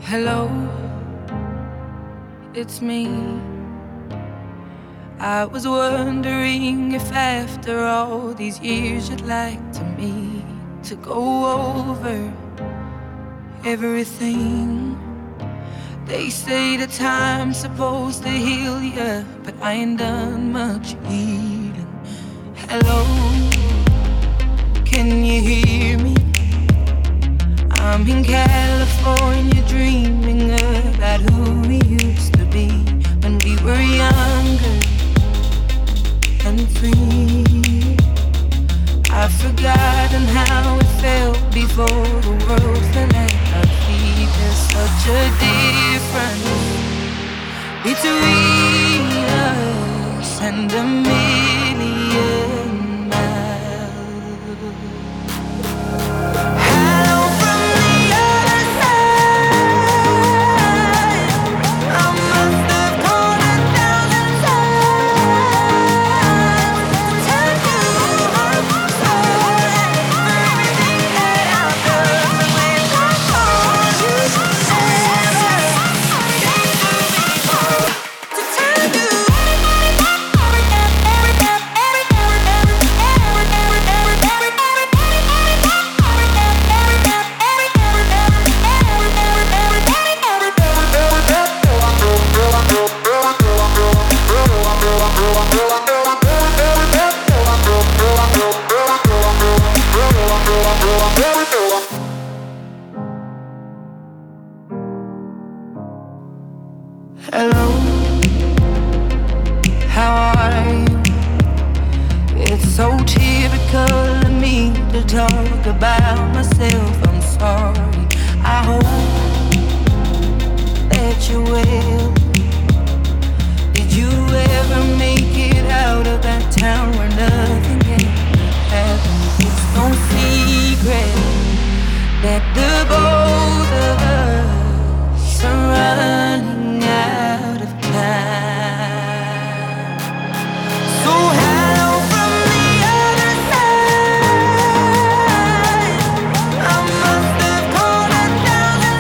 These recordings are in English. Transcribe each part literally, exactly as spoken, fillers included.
Hello, it's me. I was wondering if after all these years you'd like to meet to go over everything. They say the time's supposed to heal ya, but I ain't done much healing. Hello, can you hear me? I'm in California dreaming about who we used to be when we were younger and free. I've forgotten how it felt before the world fell at our feet. There's such a difference between us and a million miles. Hello from the other side. I must have called a thousand times to tell you I'm sorry for everything that I've done. But when I call you, never think to me to tell you. Hello, how are you? It's so typical of me to talk about myself. I'm sorry. I hope that you're well. Did you ever make it out of that town where nothing can happen? It's no secret that the both of us are running out of time. So hello from the other side. I must have called a thousand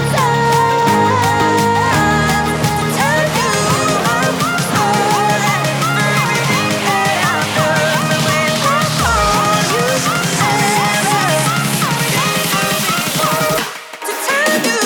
times to tell you I'm sorry for everything that I've done. But when I call you, never think to tell you.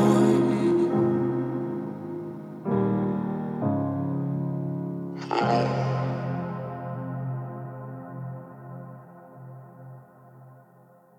Oh.